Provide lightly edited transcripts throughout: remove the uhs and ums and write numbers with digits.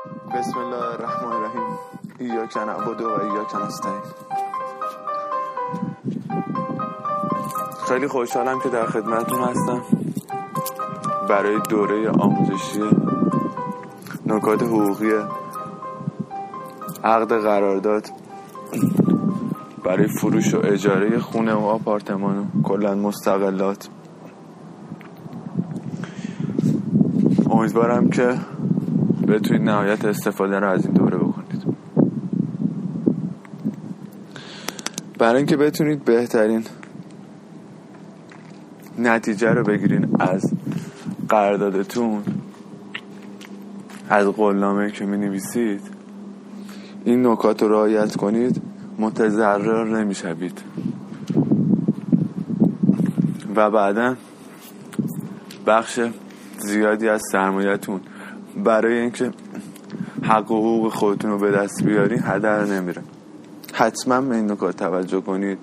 بسم الله الرحمن الرحیم. ایاک نعبد و ایاک نستعین. خیلی خوشحالم که در خدمتتون هستم برای دوره آموزشی نکات حقوقی عقد قرارداد برای فروش و اجاره خونه و آپارتمان و کلا مستقلات. امیدوارم که بتونید نهایت استفاده رو از این دوره بکنید. برای اینکه بتونید بهترین نتیجه رو بگیرین از قراردادتون، از قولنامه‌ای که می‌نویسید، این نکات رو رعایت کنید، متضرر نمی‌شوید و بعداً بخش زیادی از سرمایه‌تون برای اینکه حق و حقوق خودتون رو به دست بیارین هدر نمیره. حتما به این نکات توجه کنید.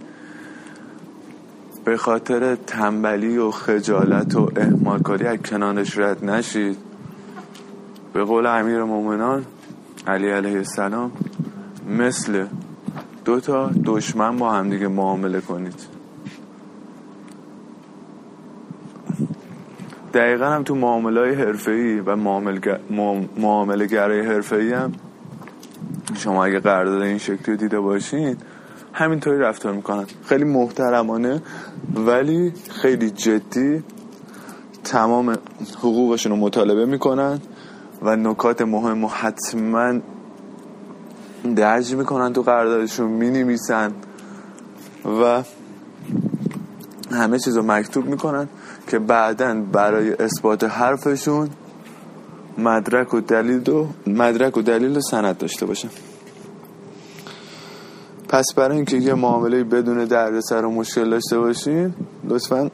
به خاطر تنبلی و خجالت و اهمالکاری از کنارش رد نشید. به قول امیرالمومنین علی علیه السلام مثل دو تا دشمن با هم دیگه معامله کنید. دقیقا هم تو معامله‌های حرفه‌ای و معامله گرای حرفه‌ای هم شما اگه قرارداد این شکلی دیده باشین همینطوری رفتار میکنن. خیلی محترمانه ولی خیلی جدی تمام حقوقشون رو مطالبه میکنن و نکات مهم رو حتما درج میکنن، تو قراردادشون مینویسن و همه چیز رو مکتوب میکنن که بعداً برای اثبات حرفشون مدرک و دلیل و سند داشته باشن. پس برای اینکه یه معامله بدون دردسر و مشکل داشته باشین لطفاً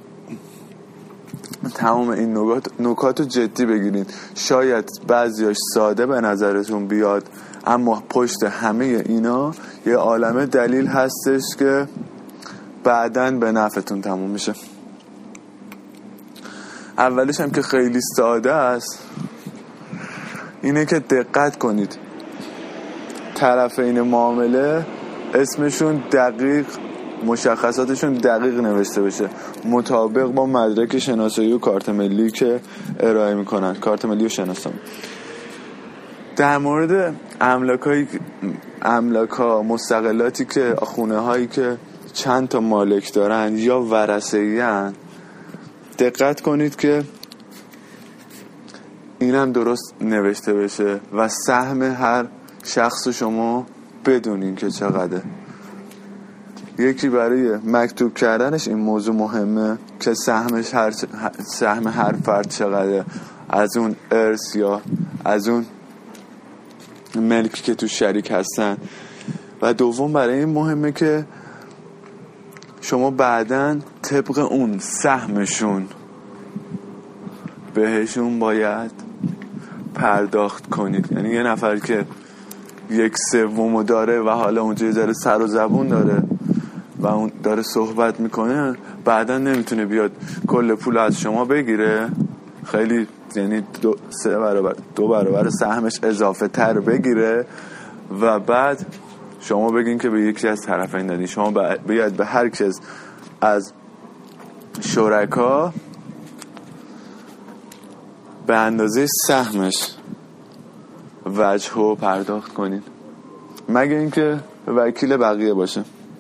تمام این نکات رو جدی بگیرید. شاید بعضیاش ساده به نظرتون بیاد اما پشت همه اینا یه عالمه دلیل هستش که بعداً به نفعتون تموم میشه. اولش هم که خیلی ساده است اینه که دقت کنید طرفین معامله اسمشون دقیق، مشخصاتشون دقیق نوشته بشه مطابق با مدرک شناسایی و کارت ملی که ارائه میکنن، کارت ملی و شناسایی. در مورد املاک‌ها، مستقلاتی که خونه هایی که چند تا مالک دارن یا ورثه‌این دقت کنید که اینم درست نوشته بشه و سهم هر شخص شما بدونین که چقدره. یکی برای مکتوب کردنش این موضوع مهمه که سهم هر فرد چقدره از اون ارث یا از اون ملکی که تو شریک هستن. و دوم برای این مهمه که شما بعداً طبق اون سهمشون بهشون باید پرداخت کنید. یعنی یه نفر که 1/3 داره و حالا اونجا یه ذره سر و زبون داره و اون داره صحبت میکنه، بعدا نمیتونه بیاد کل پول از شما بگیره، خیلی یعنی 2 برابر سهمش اضافه تر بگیره و بعد شما بگین که به یکی از طرفین دادین. شما باید به هر کس از شرکا به اندازه سهمش وجهو پرداخت کنین، مگه اینکه وکیل بقیه باشه.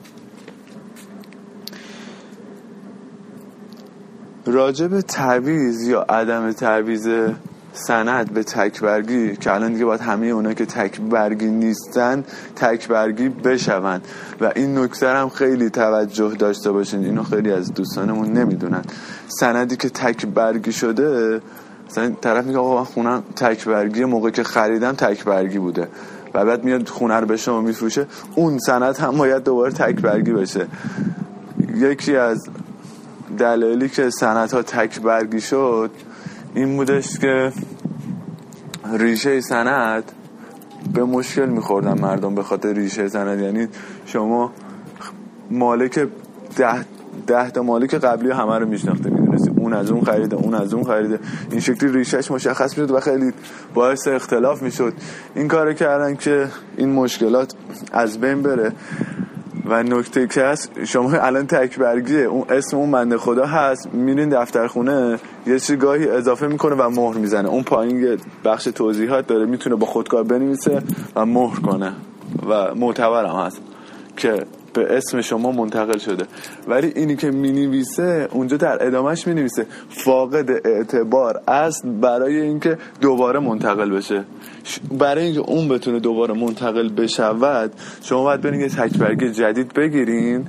راجع به تعویض یا عدم تعویض سند به تکبرگی که الان دیگه باید همه اونا که تکبرگی نیستن تکبرگی بشون و این نکته هم خیلی توجه داشته باشین. اینو خیلی از دوستانمون نمیدونن. سندی که تکبرگی شده، مثلا طرف میگه آقا من خونم تکبرگی، موقع که خریدم تکبرگی بوده و بعد میاد خونه رو به شما میفروشه، اون سند هم باید دوباره تکبرگی بشه. یکی از دلایلی که سندها تکبرگی شد این بودش که ریشه سند به مشکل میخوردن مردم به خاطر ریشه سند. یعنی شما مالک 10 تا مالک قبلی همه رو میشناخته، میدونستی اون از اون خریده، اون از اون خریده، این شکلی ریشش مشخص میشد و خیلی باعث اختلاف میشد. این کارو کردن که این مشکلات از بین بره. و نکته که هست، شما الان تک برگیه اون اسم اون بنده خدا هست، میرین دفترخونه یه چیزی گاهی اضافه میکنه و مهر میزنه، اون پایین بخش توضیحات داره، میتونه با خودکار بنویسه و مهر کنه و معتبر هم هست که به اسم شما منتقل شده. ولی اینی که مینویسه اونجا در ادامهش مینویسه فاقد اعتبار است برای اینکه دوباره منتقل بشه. برای اینکه اون بتونه دوباره منتقل بشود شما باید برین یه تکبرگی جدید بگیرین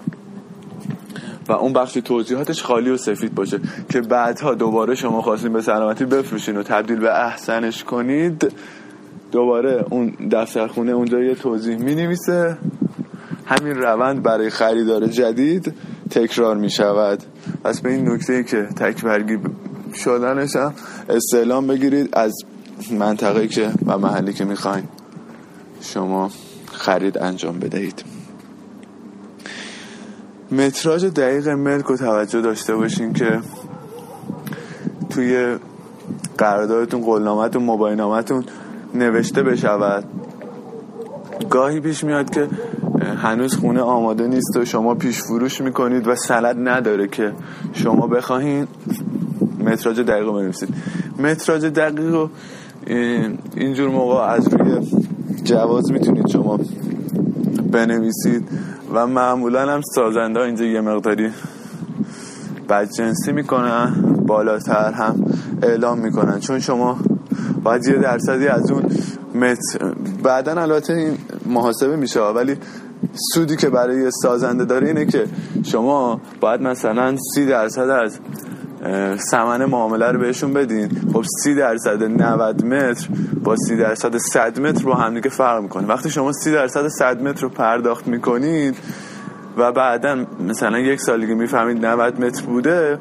و اون بخش توضیحاتش خالی و سفید باشه که بعدها دوباره شما خواستین به سلامتی بفروشین و تبدیل به احسنش کنید، دوباره اون دفترخونه اونجا یه توضیح مینویسه. همین روند برای خریدار جدید تکرار می شود. پس به این نکته که تکبرگی شدنش هم استعلام بگیرید از منطقه‌ای که و محلی که میخواین شما خرید انجام بدهید. متراژ دقیق ملک رو توجه داشته باشین که توی قراردادتون، قولنامه‌تون، مباینامه‌تون نوشته بشود. گاهی پیش میاد که هنوز خونه آماده نیست و شما پیش فروش میکنید و سند نداره که شما بخواهید متراژ دقیق رو بنویسید. متراژ دقیق رو اینجور موقع از روی جواز میتونید شما بنویسید و معمولا هم سازنده ها اینجا یه مقداری بدجنسی میکنن، بالاتر هم اعلام میکنن، چون شما باید یه درصدی از اون بعدن البته این محاسبه میشه، ولی سودی که برای سازنده داره اینه که شما باید مثلا 30% از ثمن معامله رو بهشون بدین. خب 30% 90 متر با 30% 100 متر با هم دیگه فرق میکنه. وقتی شما 30% 100 متر رو پرداخت میکنید و بعدن مثلا یک سال دیگه میفهمید 90 متر بوده،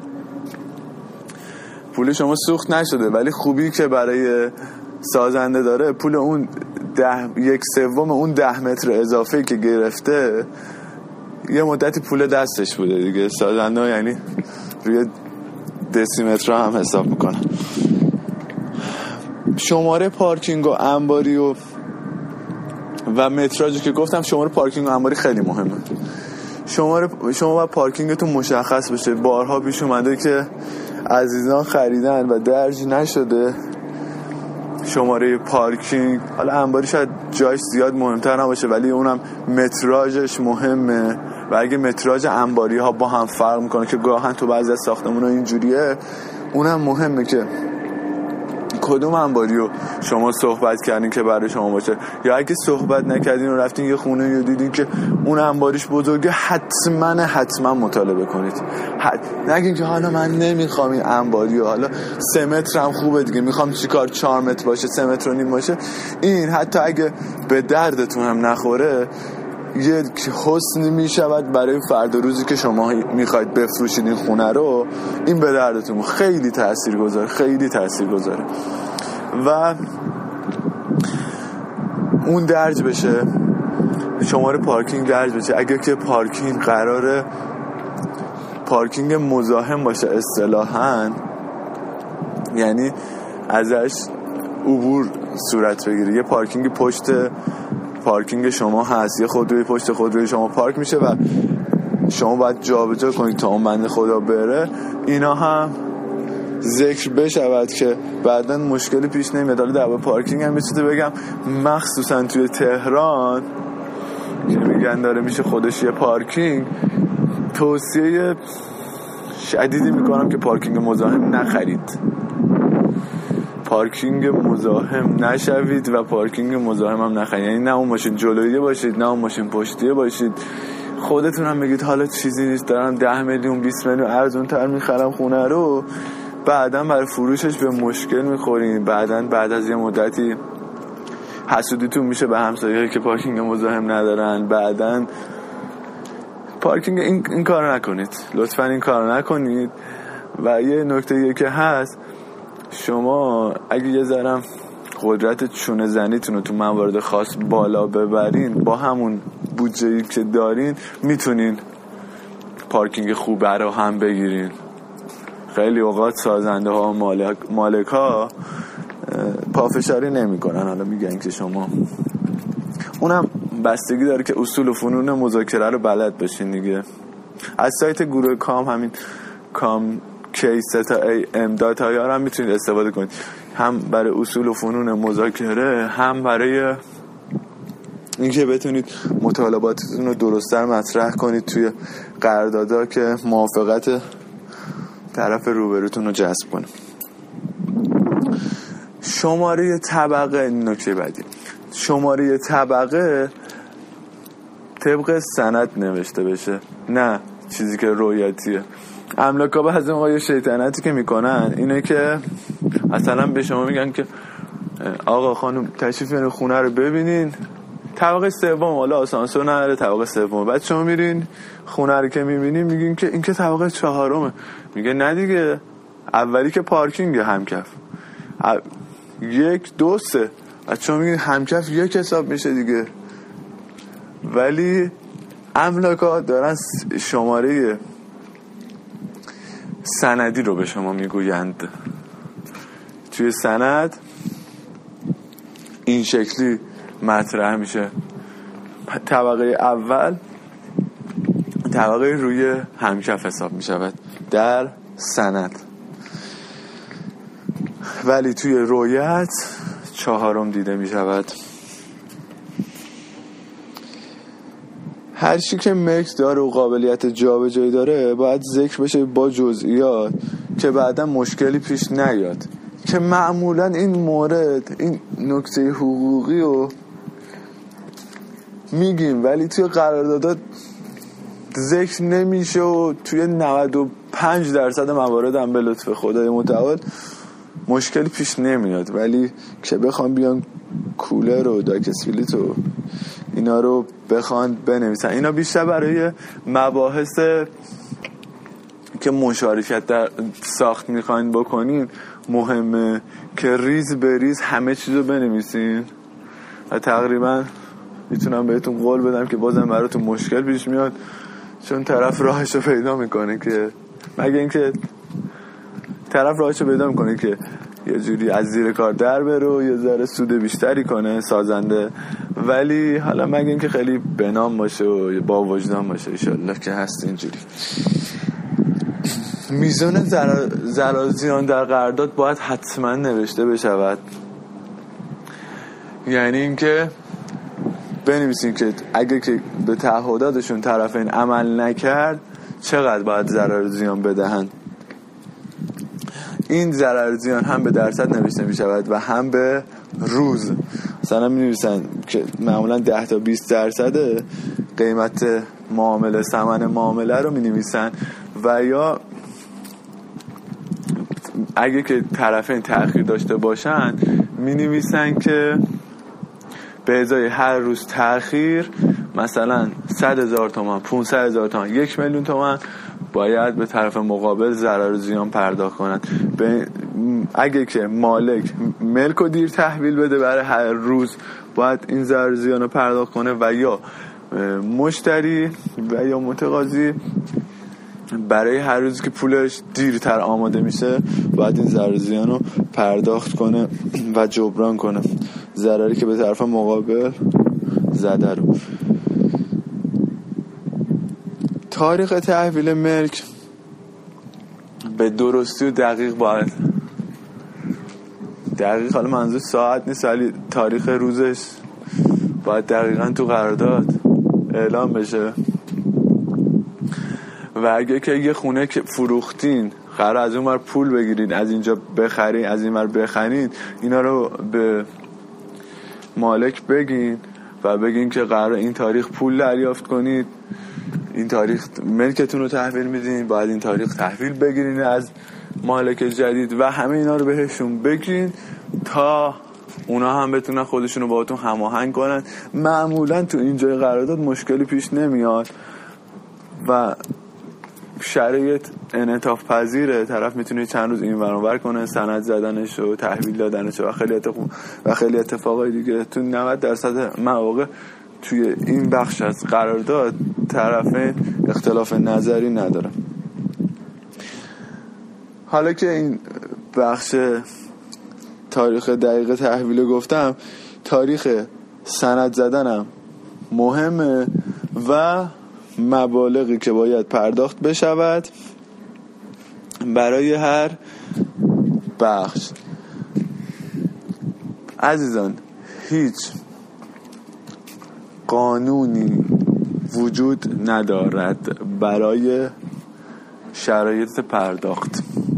پول شما سوخت نشده، ولی خوبی که برای سازنده داره پول اون 1/3 اون 10 متر اضافه که گرفته یه مدتی پول دستش بوده دیگه. سازنده ها یعنی روی دسیمتر هم حساب میکنن. شماره پارکینگ و انباری و متراژی که گفتم، شماره پارکینگ و انباری خیلی مهمه. شما باید پارکینگتون مشخص بشه. بارها پیش اومده که عزیزان خریدن و درج نشده شماره پارکینگ. حالا انباری شاید جایش زیاد مهمتر نباشه، ولی اونم متراژش مهمه و اگه متراژ انباری ها با هم فرق میکنه که گاهن تو بعضی از ساختمون ها اینجوریه، اونم مهمه که کدوم انباری رو شما صحبت کردین که برای شما باشه. یا اگه صحبت نکردین و رفتین یه خونه رو دیدین که اون انباریش بزرگه، حتما مطالبه کنید. نگین که حالا من نمیخوام این انباری رو، حالا 3 متر هم خوبه دیگه، میخوام چیکار 4 متر باشه، 3 متر و نیم باشه. این حتی اگه به دردتون هم نخوره یک حسنی میشود برای فردا روزی که شما میخواید بفروشید این خونه رو. این به دردتون خیلی تاثیرگذاره و اون درج بشه، شماره پارکینگ درج بشه. اگه که پارکینگ قراره پارکینگ مزاحم باشه اصطلاحاً، یعنی ازش عبور صورت بگیره، یه پارکینگ پشت پارکینگ شما هست، یه خودروی پشت خودروی شما پارک میشه و شما باید جابجا کنید تا اون بنده خدا بره، اینا هم ذکر بشود که بعداً مشکلی پیش نمیاد. حالا در پارکینگ هم چیزی بگم، مخصوصا توی تهران که میگن داره میشه خودش یه پارکینگ، توصیه شدیدی میکنم که پارکینگ مزاحم نخرید، پارکینگ مزاحم نشوید و پارکینگ مزاحم هم نخرید. یعنی نه اون ماشین جلویی باشید نه اون ماشین پشتیه باشید. خودتون هم بگید حالا چیزی نیست، دارم 10 میلیون 20 میلیون ارزون تر میخرم خونه رو، بعداً برای فروشش به مشکل میخورین. بعد از یه مدتی حسودیتون میشه به همسایه‌ها که پارکینگ مزاحم ندارن. بعداً پارکینگ این کار نکنید، لطفاً این کار نکنید. و یه نکته که هست، شما اگه یه ذره قدرت چونه زنیتون رو تو موارد خاص بالا ببرین، با همون بودجه‌ای که دارین میتونین پارکینگ خوب رو هم بگیرین. خیلی اوقات سازنده ها و مالک ها پافشاری نمی کنن. حالا میگن که شما، اونم بستگی داره که اصول و فنون مذاکره رو بلد باشین دیگه. از سایت گروه کام، همین کام k-am.ir هم میتونید استفاده کنید، هم برای اصول و فنون مذاکره، هم برای اینکه بتونید مطالباتتون رو درست‌تر مطرح کنید توی قراردادها که موافقت طرف روبروتون رو جذب کنه. شماره طبقه، نکته بعدی، شماره طبقه طبق سند نوشته بشه، نه چیزی که رویتیه. املاک‌ها بعضی موقع شیطنتی که میکنن اینه که اصلا به شما میگن که آقا خانم تشریف بیارین خونه رو ببینین، طبقه سوم، حالا آسانسور نداره، طبقه سوم. بعد شما میرین خونه رو که میبینین میگین که این که طبقه 4، میگه نه دیگه، اولی که پارکینگ همکف 1 2 3، بعد شما میگین همکف 1 حساب میشه دیگه. ولی املاک‌ها دارن شماره سندی رو به شما میگویند. توی سند این شکلی مطرح میشه: طبقه اول طبقه روی همکف حساب میشود در سند، ولی توی رویت 4 دیده میشود. هر چی که ملک داره و قابلیت جابجایی داره باید ذکر بشه با جزئیات که بعدا مشکلی پیش نیاد، که معمولا این مورد، این نکته حقوقی رو میگیم ولی توی قراردادات ذکر نمیشه و توی 95% موارد هم به لطف خدای متعال مشکلی پیش نمیاد. ولی که بخوام بیان کولر و داکسفیلیت و اینا رو بخوان بنویسن، اینا بیشتر برای مباحث که مشارکت در ساخت میخواین بکنین مهمه که ریز به ریز همه چیزو بنویسین. و تقریبا میتونم بهتون قول بدم که بازم براتون مشکل پیش میاد، چون طرف راهشو پیدا میکنه که، مگه اینکه طرف راهشو پیدا میکنه که یه جوری از زیر کار در بره و یه ذره سود بیشتری کنه سازنده، ولی حالا مگه اینکه خیلی بنام باشه و با وجدان باشه، انشالله که هست اینجوری. میزان ضرر زیان در قرارداد باید حتما نوشته بشود، یعنی اینکه بنویسین که اگه که به تعهداتشون طرفین عمل نکرد چقدر باید ضرر زیان بدهند. این ضرر زیان هم به درصد نوشته می شود و هم به روز. مثلا می نویسن که معمولا 10 تا 20% قیمت معامله، ثمن معامله رو می نویسن، و یا اگه که طرفین تأخیر داشته باشن می نویسن که به ازای هر روز تأخیر مثلا 100,000 تومان، 500,000 تومان، 1,000,000 تومان باید به طرف مقابل ضرر و زیان پرداخت کنند. اگه که مالک ملک رو دیر تحویل بده برای هر روز باید این ضرر و زیان رو پرداخت کنه، و یا مشتری و یا متقاضی برای هر روز که پولش دیرتر آماده میشه باید این ضرر و زیان رو پرداخت کنه و جبران کنه ضرری که به طرف مقابل زده رو. تاریخ تحویل ملک به درستی و دقیق باید دقیق، حالا منظور ساعت نیست ولی تاریخ روزش باید دقیقاً تو قرارداد اعلام بشه. و اگه که یه خونه که فروختین قرار از اون ور پول بگیرین، از اینجا بخرین از این ور بخرین، اینا رو به مالک بگین و بگین که قرار این تاریخ پول دریافت کنید، این تاریخ ملکتون رو تحویل میدین، باید این تاریخ تحویل بگیرین از مالک جدید، و همه اینا رو بهشون بگین تا اونا هم بتونن خودشون رو باهاتون هماهنگ کنن. معمولا تو اینجای قرارداد مشکلی پیش نمیاد و شرایط انعطاف پذیره، طرف میتونه چند روز این ور اون ور کنه، سند زدنش و تحویل دادنش و خیلی اتفاقای دیگه. تو 90% مواقع توی این بخش از قرارداد طرفین اختلاف نظری ندارن. حالا که این بخش تاریخ دقیق تحویل گفتم، تاریخ سند زدنم مهمه و مبالغی که باید پرداخت بشود برای هر بخش. عزیزان، هیچ قانونی وجود ندارد برای شرایط پرداخت.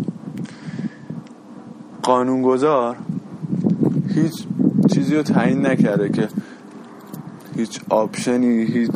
قانونگذار هیچ چیزی رو تعیین نکرده که هیچ آپشنی، هیچ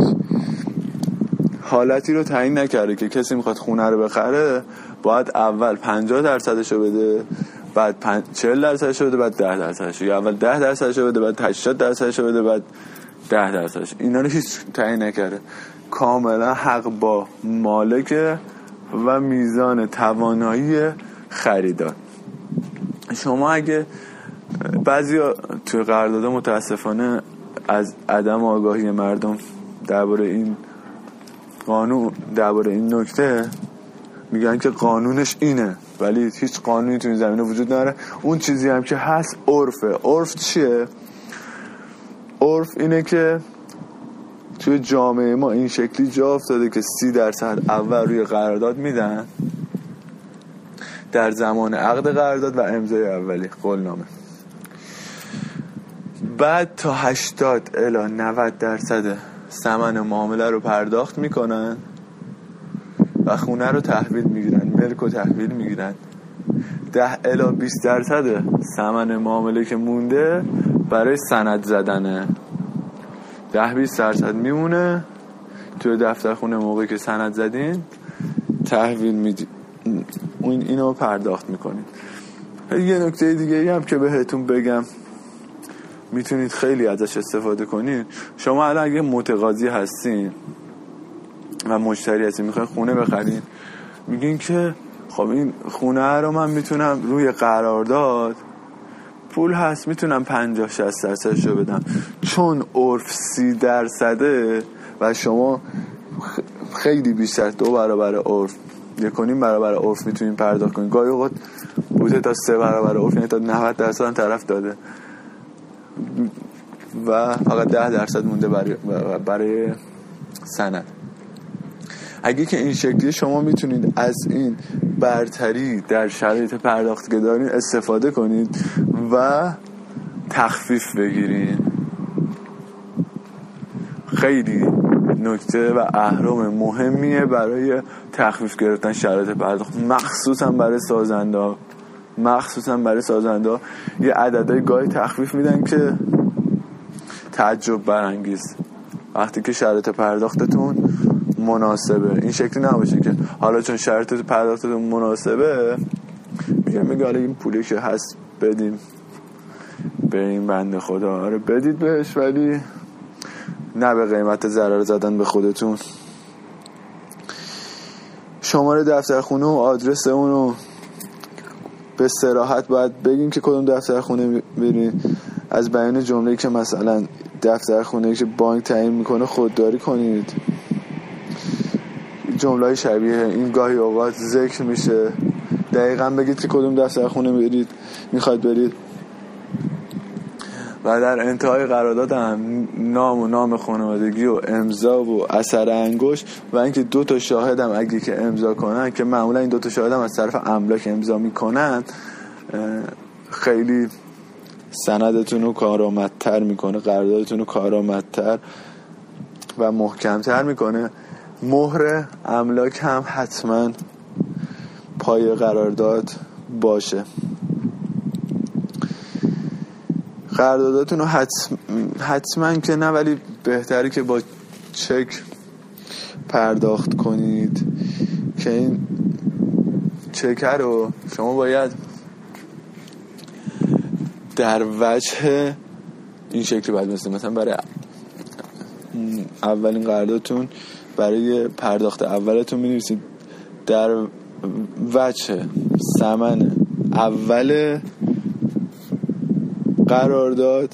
حالتی رو تعیین نکرده که کسی میخواد خونه رو بخره باید اول 50% رو بده، بعد 40% رو بده، بعد 10%، یا اول 10% رو بده، بعد 80% رو بده، بعد 10%. اینا رو هیچ تعیین نکرده. کاملا حق با مالک و میزان توانایی خریدار. شما اگه بعضیا توی قرارداد متاسفانه از عدم آگاهی مردم درباره این قانون، درباره این نکته میگن که قانونش اینه، ولی هیچ قانونی تو این زمینه وجود نداره. اون چیزی هم که هست عرفه. عرف چیه؟ عرف اینه که توی جامعه ما این شکلی جا افتاده که 30% اول روی قرارداد میدن در زمان عقد قرارداد و امضای اولی قولنامه، بعد تا 80 الی 90% ثمن معامله رو پرداخت میکنن و خونه رو تحویل میگیرن، ملک رو تحویل میگیرن. 10 الی 20% ثمن معامله که مونده برای سند زدنه. 10-20% میمونه توی دفتر خونه موقعی که سند زدین تحویل میدین، اینو پرداخت میکنین. یه نکته دیگه هم که بهتون بگم میتونید خیلی ازش استفاده کنید. شما الان اگه متقاضی هستین و مشتری هستین میخواین خونه بخرین، میگین که خب این خونه رو من میتونم روی قرارداد پول هست میتونم 50-60% رو بدم، چون عرف 30% و شما خیلی بیشتر 2 برابر عرف 1.5 برابر عرف میتونین پرداخت کنین. گاهی اوقات بوده تا 3 برابر عرف، یعنی تا 90% هم طرف داده و فقط 10% مونده برای سند. اگه که این شکلی شما میتونید از این برتری در شرایط پرداخت که دارین استفاده کنید و تخفیف بگیرین. خیلی نکته و اهرم مهمیه برای تخفیف گرفتن شرایط پرداخت، مخصوصا برای سازنده. یه عددهای گاهی تخفیف میدن که تعجب برانگیز وقتی که شرایط پرداختتون مناسبه. این شکلی نباشه که حالا چون شرایط پرداختتون مناسبه میگه حالا این پولی که هست بدیم به این بنده خدا، آره بدید بهش، ولی نه به قیمت ضرر زدن به خودتون. شماره دفتر خونه و آدرس اونو به صراحت باید بگین که کدوم دفتر خونه برین. از بیان جمله‌ای که مثلا دفتر خونه‌ای که بانک تعیین میکنه خودداری کنید. جمله‌های شبیه این گاهی اوقات ذکر میشه. دقیقاً بگید که کدوم دفتر خونه میخواید برید. و در انتهای قرارداد هم نام خانوادگی و امضا و اثر انگشت و اینکه 2 شاهد هم اگه که امضا کنن، که معمولا این 2 شاهد هم از طرف املاک امضا میکنن، خیلی سندتون رو کارآمدتر میکنه، قراردادتون رو کارآمدتر و محکمتر میکنه. مهر املاک هم حتما پای قرارداد باشه. قرارداداتون رو حتما که نه، ولی بهتری که با چک پرداخت کنید که این چک رو شما باید در وجه این شکلی باید مثلا برای اولین قراردادتون برای پرداخت اولتون می‌نویسید در وجه ثمن اول قرارداد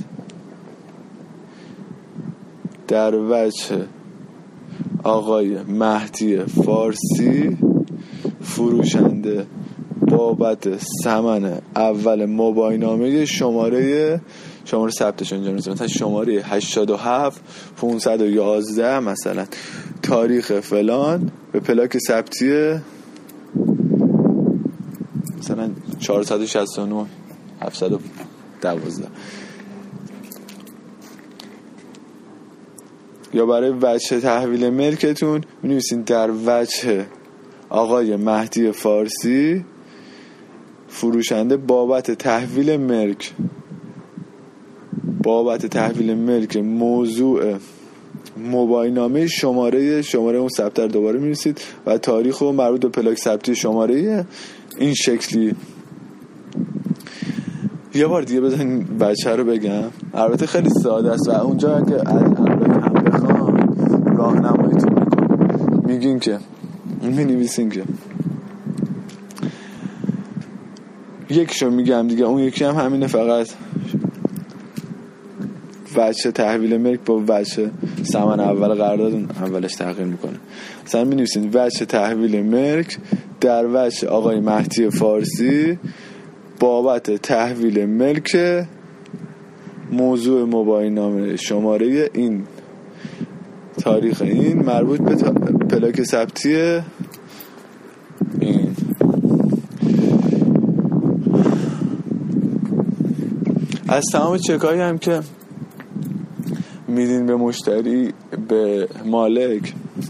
در وجه آقای مهدی فارسی، فروشنده بابت ثمن اول موبایل نامه شماره ثبتش اینجا میذارم، مثلا شماره 87 511 مثلا تاریخ فلان به پلاک ثبتی مثلا 469 712. یا برای وجه تحویل ملکتون می‌نویسین در وجه آقای مهدی فارسی فروشنده بابت تحویل ملک موضوع موبایل نامه شماره اون ثبت رو دوباره می‌نویسید و تاریخ و مربوط به پلاک ثبتی شماره این شکلی. یه بار دیگه بزنین بچه رو بگم، البته خیلی ساده است و اونجا که از املاک هم بخوام راهنماییتون میکنم. میگین که می‌نویسین که یکیشو میگم دیگه، اون یکی هم همینه، فقط وجه تحویل ملک با وجه ثمن اول قرارداد اولش تغییر میکنه. مثلا می‌نویسین وجه تحویل ملک در وجه آقای مهدی فارسی بابت تحویل ملک موضوع موبایل نامه شماره این تاریخ این مربوط به پلاک ثبتی این. از تمام چکایی هم که میدین به مشتری، به مالک،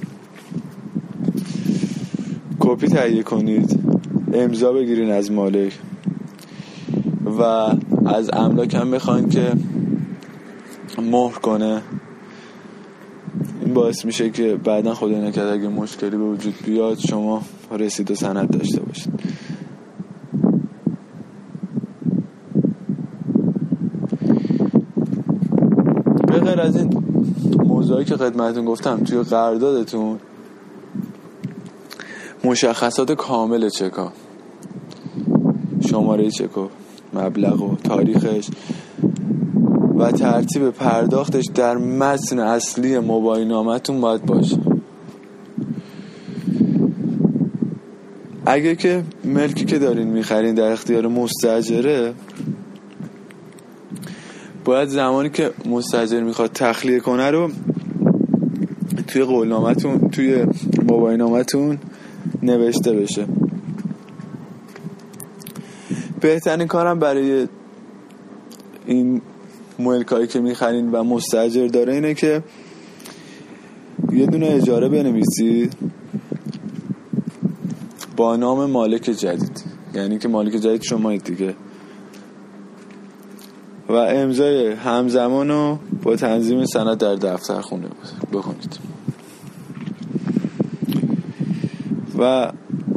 کپی تهیه کنید، امضا بگیرین از مالک و از املاک هم بخواین که مهر کنه. این باعث میشه که بعداً خدای نکرده اگه مشکلی به وجود بیاد شما رسید و سند داشته باشید. به غیر از این موضوعی که خدمتتون گفتم، توی قراردادتون مشخصات کامل چکا، شماره چکو، مبلغ و تاریخش و ترتیب پرداختش در متن اصلی موبایل نامتون باید باشه. اگه که ملکی که دارین میخرین در اختیار مستاجره، باید زمانی که مستاجر میخواد تخلیه کنه رو توی قولنامتون، توی موبایل نامتون نوشته بشه. بهترین کارم برای این ملکایی که میخرین و مستاجر داره اینه که یه دونه اجاره بنویسید با نام مالک جدید، یعنی که مالک جدید شمایید دیگه، و امضای همزمان رو با تنظیم سند در دفتر خونه بکنید و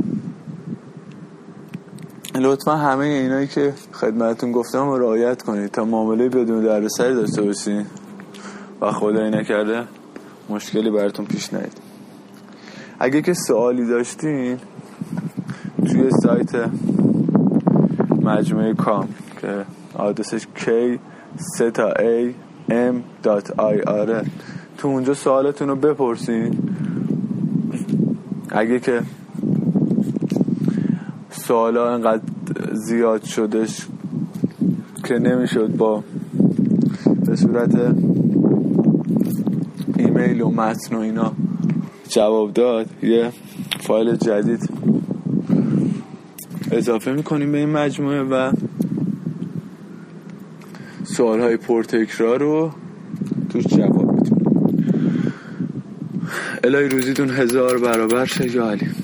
لطفا همه اینایی که خدمتتون گفتم رو رعایت کنید تا معامله بدون دردسری داشته باشین و خدای نکرده مشکلی براتون پیش نیاد. اگه که سوالی داشتین توی سایت مجموعه کام که آدرسش k3am.ir تو اونجا سوالتون رو بپرسین. اگه که سوالا انقدر زیاد شدش که نمیشد به صورت ایمیل و متن و اینا جواب داد، یه فایل جدید اضافه میکنیم به این مجموعه و سوالهای پرتکرار رو توش جواب میدیم. الهی روزیتون 1000 برابر شه. یا علی.